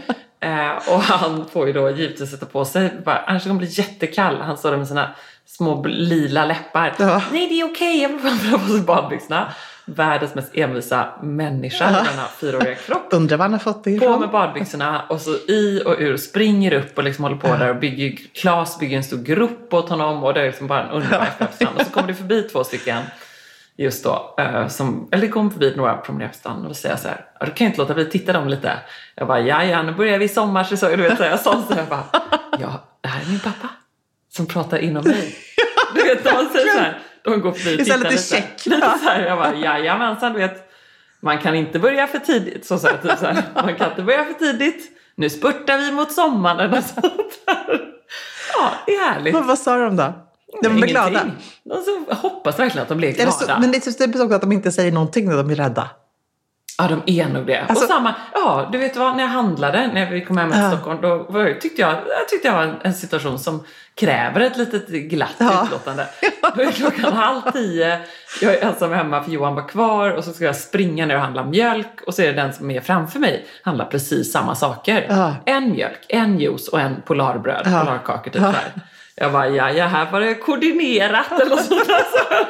och han får ju då givetvis sätta på sig. Ernst kommer bli jättekall. Han står där med sina små lila läppar. Ja. Nej, det är okej, jag vill bara på sig badbyxorna. Världens mest envisa människa i denna 4-åriga kropp. Undrar vad han har fått det ifrån. På med badbyxorna och så i och ur, springer upp och liksom håller på där och Claes bygger en stor grupp åt honom och det är liksom bara en underbar efterhand. Och så kommer det förbi 2 stycken just då, eller kom förbi några promenerande och då säger jag så här, du kan inte låta bli att titta dem lite. Jag bara, ja, nu börjar vi i sommar, så du vet, så jag sa så här, bara, ja, det här är min pappa som pratar inom mig. Du vet, när man säger så här, de går förbi och tittar lite så här, jag bara, jajamensan, du vet, man kan inte börja för tidigt, så här, typ så här, man kan inte börja för tidigt, nu spurtar vi mot sommaren och sånt där. Ja, det är härligt. Men vad sa de då? De blir glada. Jag hoppas verkligen att de blir glada. Så, men det är typ också att de inte säger någonting när de är rädda. Ja, de är nog det. Alltså, och samma, du vet vad, när jag handlade, när vi kom hem till Stockholm, då tyckte jag var en situation som kräver ett litet glatt utlåtande. Då är klockan 9:30, jag är ensam hemma för Johan var kvar och så ska jag springa ner och handla mjölk och så är det den som är framför mig handlar precis samma saker. En mjölk, en juice och en polarbröd, polarkakor typ där. Jag bara, här var det koordinerat eller sånt där.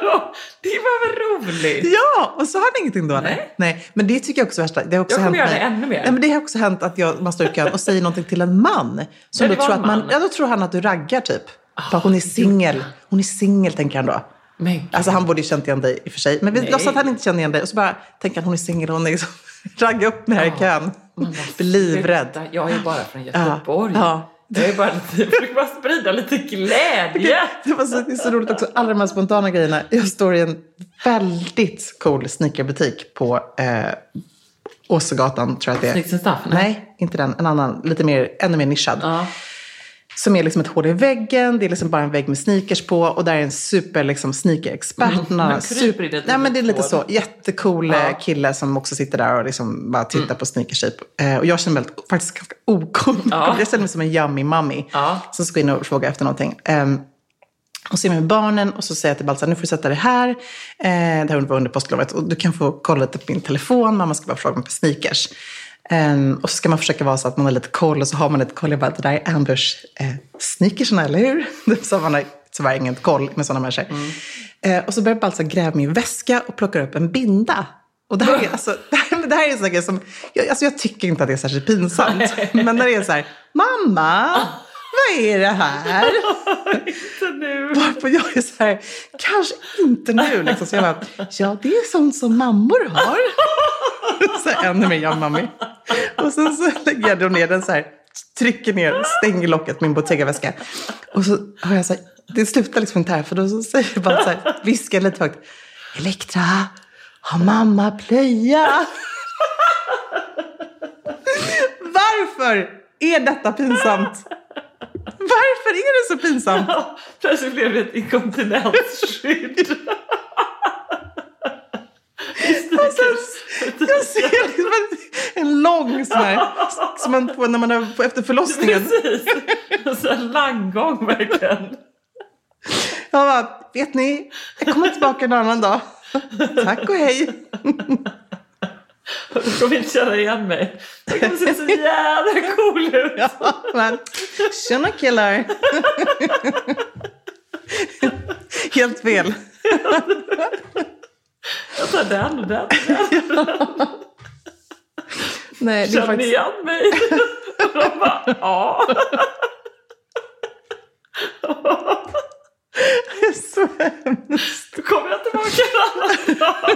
Det var väl roligt. Ja, och så har det ingenting då. Nej, men det tycker jag också är värsta. Det har också jag kommer hänt göra det ännu mer. Nej, men det har också hänt att man står i kön och säger någonting till en man. Som då tror att då tror han att du raggar typ. Hon är singel. Hon är singel, tänker han då. Alltså han borde ju känt igen dig i och för sig. Men vi låtsas att han inte känner igen dig. Och så bara tänker han, hon är singel. Hon är liksom, ragga upp med här i kön. Blir livrädd. Jag är bara från Göteborg. Jag är bara sprida lite glädje. Det är så roligt också. Alla de här spontana grejerna. Jag står i en väldigt cool sneakerbutik på Åsegatan, tror jag att det är. Sneaks and Stuff? Nej, inte den. En annan, ännu mer nischad. Som är liksom ett hål i väggen. Det är liksom bara en vägg med sneakers på. Och där är en super liksom sneaker-expert. Nej, men det är lite så. Jättecool kille som också sitter där och liksom bara tittar på sneakers. Och jag känner mig faktiskt ganska ocool. Jag känner mig som en yummy mommy. Som ska in och fråga efter någonting. Och så är jag med barnen och så säger jag till Balsa, nu får du sätta det här. Det här var under påsklovet. Och du kan få kolla lite på min telefon. Mamma ska bara fråga mig på sneakers. Och så ska man försöka vara så att man har lite koll och så har man lite koll. Jag bara, det där är Anders sneakersarna, eller hur? Så man har tyvärr ingen koll med sådana människor. Och så börjar Balsa gräva min väska och plockar upp en binda. Och det här är, alltså, det här är en sån grej som, jag tycker inte att det är särskilt pinsamt. Men när det är så här, mamma, vad är det här? Inte nu. Varför jag är så här, kanske inte nu. Liksom. Så jag bara, ja det är sånt som mammor har. Så här, ännu mer jag mammi. Och sen så lägger jag då ner den så här, trycker ner, stänger locket min Bottega-väska. Och så har jag så här, det slutar liksom inte här, för då så säger jag bara så här, viskar lite högt. Elektra, har mamma plöja? Varför är detta pinsamt? Varför är det så pinsamt? Ja, plötsligt blev det ett inkontinensskydd. Jag ser liksom en lång sån här, som man får när man är efter förlossningen. Precis, en sån här langgång verkligen. Jag bara, vet ni, jag kommer tillbaka en annan dag. Tack och hej. Du kommer inte känna igen mig. Jag kommer se så jävla cool ut. Ja, men tjena killar. Helt fel. Jag tar den och den. Nej, det är Känner faktiskt... igen mig? Och de bara, ja. Det är så hemskt. Då kommer jag tillbaka en annan dag.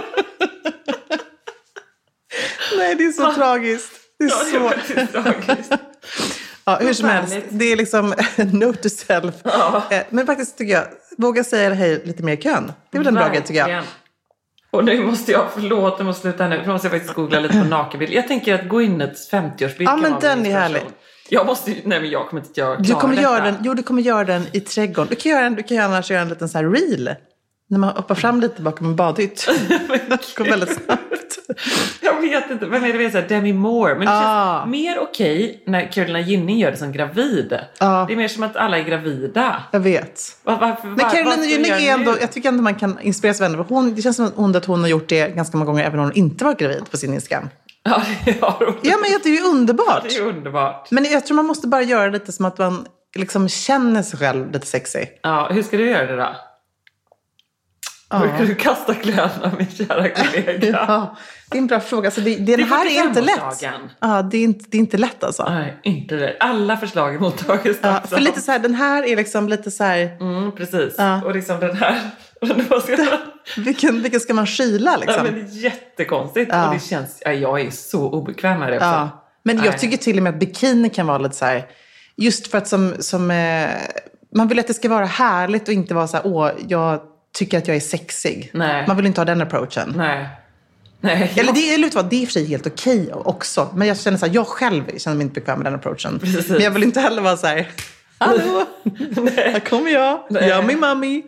Nej, det är så tragiskt. Det är Ja, det är så... faktiskt tragiskt. Ja, hur som helst. Förfärligt. Det är liksom note to self. Ja. Men faktiskt tycker jag, våga säga hej lite mer i kön. Det är väl en bra grej tycker jag. Verkligen. Och nu måste jag, förlåt, jag måste sluta nu. För måste jag faktiskt googla lite på nakenbild. Jag tänker att Gwyneths 50-årsbild Ja, kan men vara den min är härlig. inspiration. Jag måste ju, nej men jag kommer inte göra Du kommer detta. göra den, du kommer göra den i trädgården. Du kan annars göra en liten så här reel. När man hoppar fram lite bakom en badhytt. Det går väldigt snabbt. Jag vet inte, vem är det? Så här, Demi Moore. Men det känns mer okej när Carolina Gynning gör det som gravid. Det är mer som att alla är gravida. Jag vet. Men Men Carolina Gynning är ändå, jag tycker ändå man kan inspireras av henne. Det känns som att hon har gjort det ganska många gånger även om hon inte var gravid på sin Instagram. Ja, det har hon. Ja, men det är ju underbart. Det är underbart. Men jag tror man måste bara göra lite som att man liksom känner sig själv lite sexy. Ja, hur ska du göra det då? Brukar du kasta kläderna, min kära kollega? Ja, det är en bra fråga. Alltså det här är inte lätt. Ja, det är inte lätt alltså. Nej, inte det. Alla förslag är mottaget. Ja, för lite så här, den här är liksom lite så här... precis. Ja. Och liksom den här... Vilken ska man skyla liksom? Ja, men det är jättekonstigt. Ja. Och det känns... Ja, jag är så obekväm med det också. Ja. Men jag tycker till och med att bikini kan vara lite så här... Just för att man vill att det ska vara härligt och inte vara så här, jag tycker att jag är sexig. Nej. Man vill inte ha den approachen. Nej. Eller det är i och för sig helt okej också. Men jag känner så här, jag själv känner mig inte bekväm med den approachen. Precis. Men jag vill inte heller vara så här, hallå, här kommer jag, yummy mommy.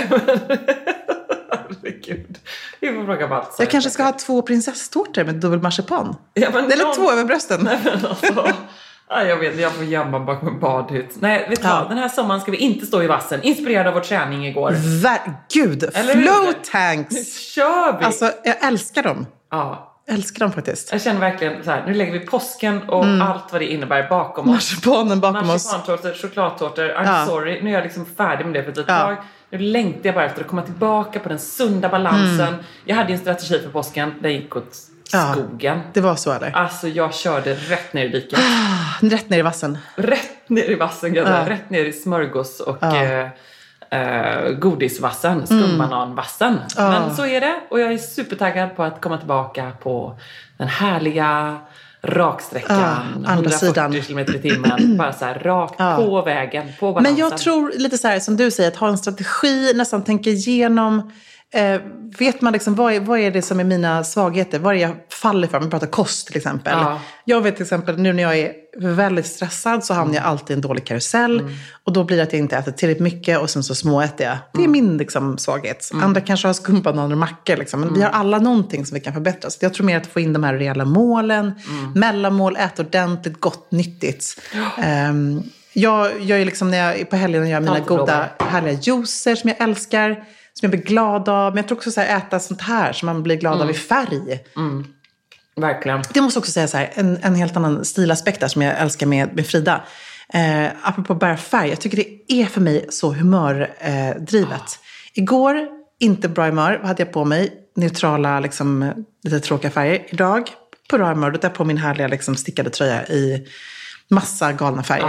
Herregud. Vi får fråga Mats. Jag kanske ska ha 2 prinsesstårtor med dubbel marsipan. Ja, men Eller 2 över brösten. Nej, men alltså... Ja, jag vet, jag får gömma bakom en badhytt. Nej, vet du vad? Den här sommaren ska vi inte stå i vassen. Inspirerad av vår träning igår. Gud, Eller float tanks. Nu kör vi! Alltså, jag älskar dem. Ja. Jag älskar dem faktiskt. Jag känner verkligen så här, nu lägger vi påsken och allt vad det innebär bakom oss. Marsipanen bakom oss. Marsipantårtor, chokladtårtor. I'm sorry, nu är jag liksom färdig med det för ett tag. Nu längtar jag bara efter att komma tillbaka på den sunda balansen. Jag hade en strategi för påsken. Den gick åt skogen. Det var så eller? Alltså jag körde rätt ner i diket. Rätt ner i vassen. Rätt ner i vassen. Rätt ner i smörgås och godisvassen. Skumbananvassen. Men så är det. Och jag är supertaggad på att komma tillbaka på den härliga raksträckan. Andra sidan. 140 km i timmen. Bara så här rakt på vägen. På balansen. Men jag tror lite så här som du säger, att ha en strategi, nästan tänka igenom. Vet man liksom, vad är det som är mina svagheter? Vad är det jag faller för? Om vi pratar kost till exempel. Jag vet till exempel, nu när jag är väldigt stressad så hamnar jag alltid i en dålig karusell. Och då blir det att jag inte äter tillräckligt mycket och sen så småäter jag. Det är min liksom, svaghet. Andra kanske har skumbanan och mackor. Liksom. Men vi har alla någonting som vi kan förbättra. Så jag tror mer att få in de här rejäla målen. Mellanmål, äta ordentligt, gott, nyttigt. Jag är liksom när jag på helgen gör mina goda härliga juicer som jag älskar. Som jag blir glad av. Men jag tror också så här, äta sånt här som man blir glad av i färg. Verkligen. Det måste också säga så här, en helt annan stilaspekt där som jag älskar med Frida. Apropå bara färg. Jag tycker det är för mig så humördrivet. Igår, inte bra humör, vad hade jag på mig? Neutrala, liksom, lite tråkiga färger. Idag, på bra humör, då tar jag på min härliga liksom, stickade tröja i massa galna färger.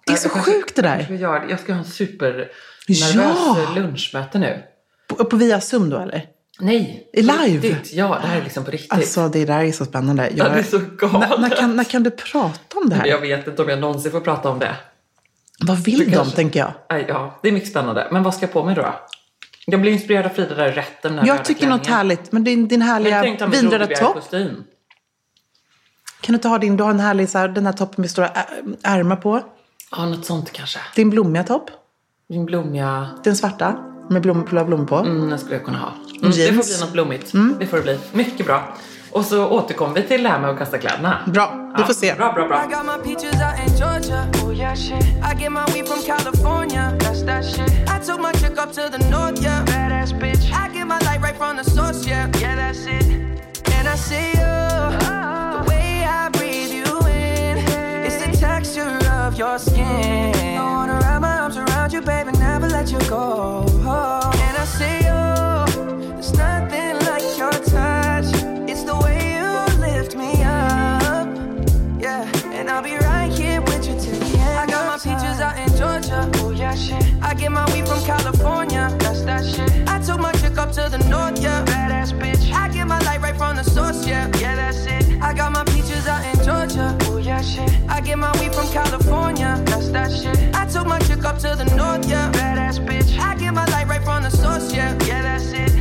Det är så sjukt det där. Jag ska ha en supernervös lunchmöte nu. På via Zoom då eller? Nej. Live? Riktigt. Ja, det här är liksom på riktigt. Alltså det där är så spännande. Det är så galet. När kan du prata om det här? Jag vet inte om jag någonsin får prata om det. Vad vill de, tänker jag? Ja, det är mycket spännande. Men vad ska jag på mig då? Jag blir inspirerad av Frida där i rätten. Jag tycker något härligt. Men din härliga vinröda topp. Kostym. Kan du inte ha du har en härlig så här, den här toppen med stora ärmar på? Ja, något sånt kanske. Din blommiga topp? Din blommiga... Den svarta? Med blommor på? Den skulle jag kunna ha. Det får bli något blommigt. Det får det bli. Mycket bra. Och så återkommer vi till det här med att kasta kläderna. Bra, vi får se. Bra. I got my peaches out in Georgia. Oh yeah, shit. I get my weed from California. That's that shit. I took my chick up to the north, yeah. Badass bitch. I get my light right from the source, yeah. Yeah, that's it. And I see the way I breathe you in. It's the texture of your skin. I wanna wrap my arms around you, baby, never let you go. And I see there's nothing like your touch. It's the way you lift me up, yeah. And I'll be right here with you till the end. I got my peaches out in Georgia, oh yeah, shit. I get my weed from California, that's that shit. I took my chick up to the north, yeah. Badass bitch. I get my light right from the source, yeah. Yeah, that's it. I got my peaches out in Georgia, oh yeah, shit. I get my weed from California, that's that shit. I took my chick up to the north, yeah. Badass bitch. I get my light right from the source, yeah. Yeah, that's it.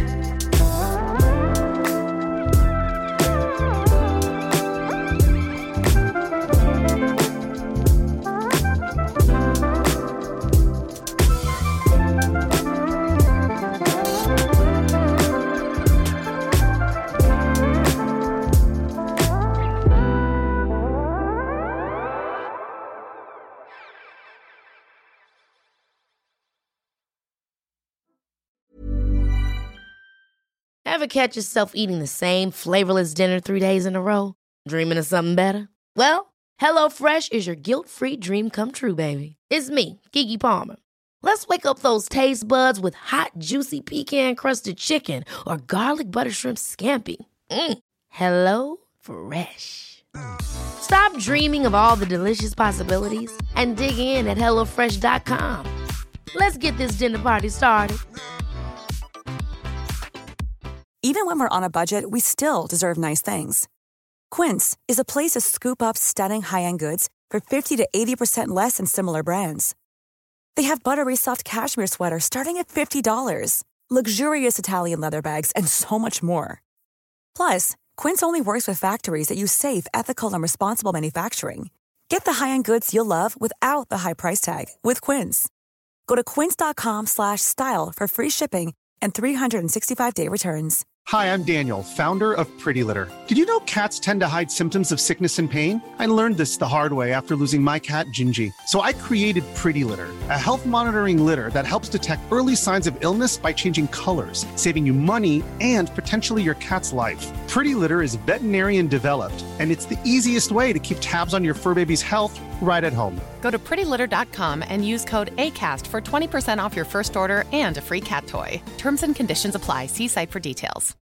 Ever catch yourself eating the same flavorless dinner 3 days in a row? Dreaming of something better? Well, HelloFresh is your guilt-free dream come true, baby. It's me, Keke Palmer. Let's wake up those taste buds with hot, juicy pecan-crusted chicken or garlic butter shrimp scampi. Hello Fresh. Stop dreaming of all the delicious possibilities and dig in at HelloFresh.com. Let's get this dinner party started. Even when we're on a budget, we still deserve nice things. Quince is a place to scoop up stunning high-end goods for 50 to 80% less than similar brands. They have buttery soft cashmere sweaters starting at $50, luxurious Italian leather bags, and so much more. Plus, Quince only works with factories that use safe, ethical, and responsible manufacturing. Get the high-end goods you'll love without the high price tag with Quince. Go to quince.com/style for free shipping and 365-day returns. Hi, I'm Daniel, founder of Pretty Litter. Did you know cats tend to hide symptoms of sickness and pain? I learned this the hard way after losing my cat, Gingy. So I created Pretty Litter, a health monitoring litter that helps detect early signs of illness by changing colors, saving you money and potentially your cat's life. Pretty Litter is veterinarian developed, and it's the easiest way to keep tabs on your fur baby's health right at home. Go to prettylitter.com and use code ACAST for 20% off your first order and a free cat toy. Terms and conditions apply. See site for details.